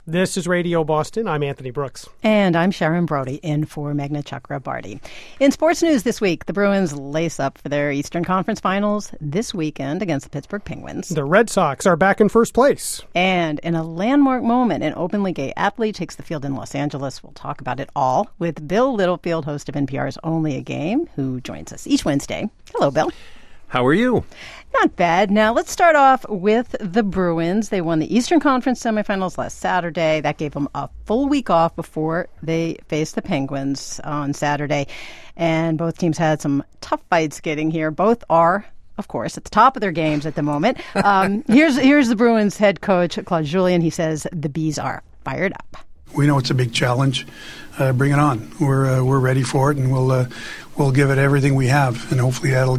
This is Radio Boston. I'm Anthony Brooks. And I'm Sharon Brody, in for Meghna Chakrabarty. In sports news this week, the Bruins lace up for their Eastern Conference Finals this weekend against the Pittsburgh Penguins. The Red Sox are back in first place. And in a landmark moment, an openly gay athlete takes the field in Los Angeles. We'll talk about it all with Bill Littlefield, host of NPR's Only a Game, who joins us each Wednesday. Hello, Bill. How are you? Not bad. Now, let's start off with the Bruins. They won the Eastern Conference semifinals last Saturday. That gave them a full week off before they faced the Penguins on Saturday. And both teams had some tough fights getting here. Both are, of course, at the top of their games at the moment. Here's the Bruins head coach, Claude Julien. He says the Bees are fired up. We know it's a big challenge. Bring it on. We're ready for it, and we'll give it everything we have, and hopefully that'll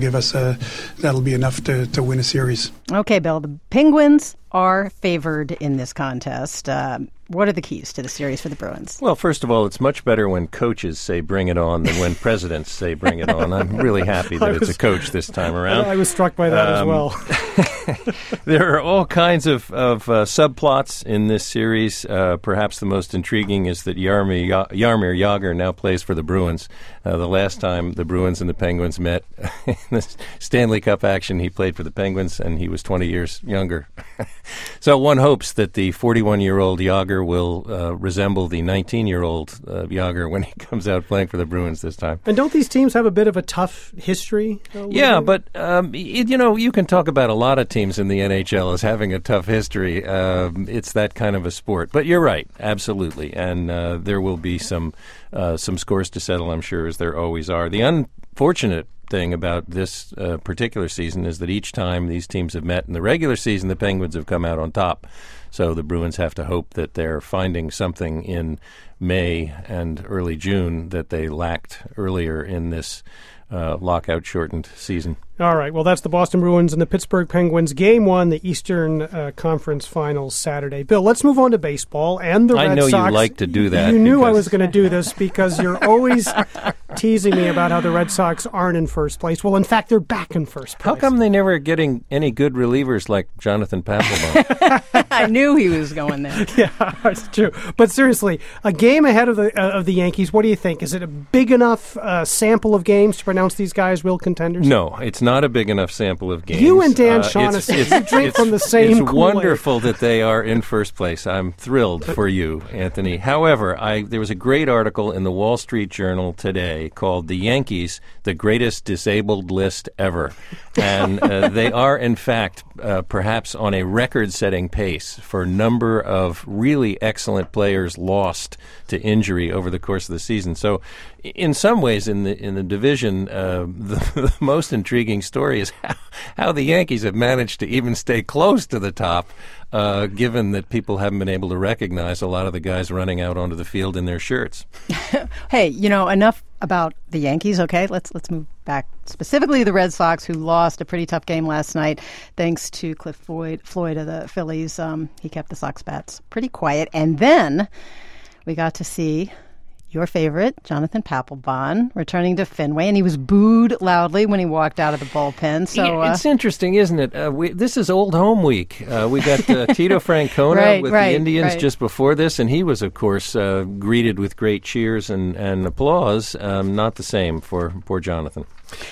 be enough to win a series. Okay, Bill. The Penguins are favored in this contest. What are the keys to the series for the Bruins? Well, first of all, it's much better when coaches say bring it on than when presidents say bring it on. I'm really happy that it's a coach this time around. I was struck by that as well. There are all kinds of subplots in this series. Perhaps the most intriguing is that Jaromir Jagr now plays for the Bruins. The last time the Bruins and the Penguins met in the Stanley Cup action, he played for the Penguins, and he was 20 years younger. So one hopes that the 41-year-old Jagr will resemble the 19-year-old Jagr when he comes out playing for the Bruins this time. And don't these teams have a bit of a tough history? Yeah, but you can talk about a lot of teams in the NHL as having a tough history. It's that kind of a sport. But you're right, absolutely. And there will be some scores to settle, I'm sure, as there always are. The unfortunate thing about this particular season is that each time these teams have met in the regular season, the Penguins have come out on top. So the Bruins have to hope that they're finding something in May and early June that they lacked earlier in this lockout-shortened season. All right. Well, that's the Boston Bruins and the Pittsburgh Penguins. Game 1, the Eastern Conference Finals Saturday. Bill, let's move on to baseball and the Red Sox. I know you like to do that. You knew I was going to do this because you're always teasing me about how the Red Sox aren't in first place. Well, in fact, they're back in first place. How come they never getting any good relievers like Jonathan Papelbon? I knew he was going there. Yeah, it's true. But seriously, a game ahead of the Yankees, what do you think? Is it a big enough sample of games to pronounce these guys real contenders? No, it's not a big enough sample of games. You and Dan Shaughnessy drink from the same It's Kool-Aid. wonderful that they are in first place. I'm thrilled for you, Anthony. However, there was a great article in the Wall Street Journal today called "The Yankees, the Greatest Disabled List Ever." And they are, in fact, perhaps on a record-setting pace for number of really excellent players lost to injury over the course of the season. So in some ways, in the division, the most intriguing story is how the Yankees have managed to even stay close to the top, given that people haven't been able to recognize a lot of the guys running out onto the field in their shirts. Hey, enough about the Yankees, okay? Let's move back specifically to the Red Sox, who lost a pretty tough game last night thanks to Cliff Floyd of the Phillies. He kept the Sox bats pretty quiet. And then we got to see your favorite, Jonathan Papelbon, returning to Fenway, and he was booed loudly when he walked out of the bullpen. So it's interesting, isn't it? This is Old Home Week. We got Tito Francona with the Indians just before this, and he was, of course, greeted with great cheers and applause. Not the same for poor Jonathan.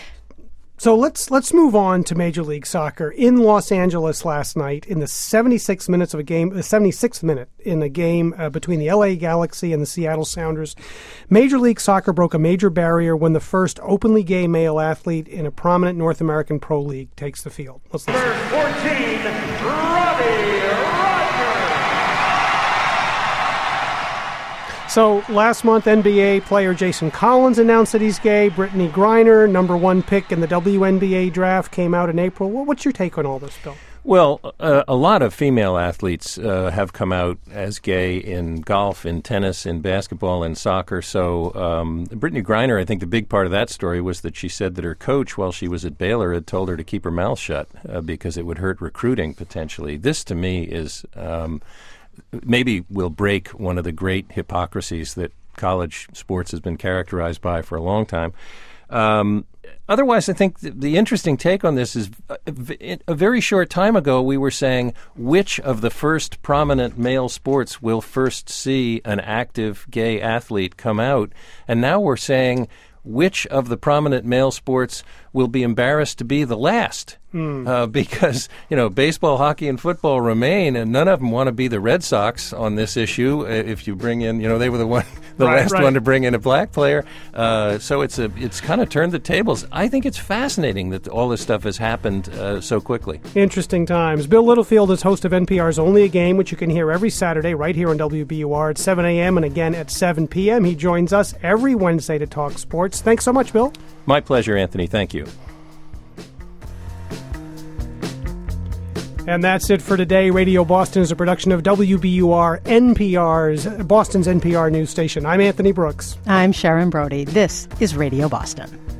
So let's move on to Major League Soccer. In Los Angeles last night, in the 76th minute in a game between the LA Galaxy and the Seattle Sounders, Major League Soccer broke a major barrier when the first openly gay male athlete in a prominent North American pro league takes the field. Let's listen. Number 14, Robbie Rogers. So last month, NBA player Jason Collins announced that he's gay. Brittany Griner, number 1 pick in the WNBA draft, came out in April. What's your take on all this, Bill? Well, a lot of female athletes have come out as gay in golf, in tennis, in basketball, in soccer. So Brittany Griner, I think the big part of that story was that she said that her coach, while she was at Baylor, had told her to keep her mouth shut because it would hurt recruiting potentially. This, to me, is maybe will break one of the great hypocrisies that college sports has been characterized by for a long time. Otherwise, I think the interesting take on this is a very short time ago, we were saying which of the first prominent male sports will first see an active gay athlete come out. And now we're saying which of the prominent male sports will be embarrassed to be the last. Because, baseball, hockey, and football remain, and none of them want to be the Red Sox on this issue. If you bring in, they were the last one to bring in a black player. So it's kind of turned the tables. I think it's fascinating that all this stuff has happened so quickly. Interesting times. Bill Littlefield is host of NPR's Only a Game, which you can hear every Saturday right here on WBUR at 7 a.m. and again at 7 p.m. He joins us every Wednesday to talk sports. Thanks so much, Bill. My pleasure, Anthony. Thank you. And that's it for today. Radio Boston is a production of WBUR, Boston's NPR news station. I'm Anthony Brooks. I'm Sharon Brody. This is Radio Boston.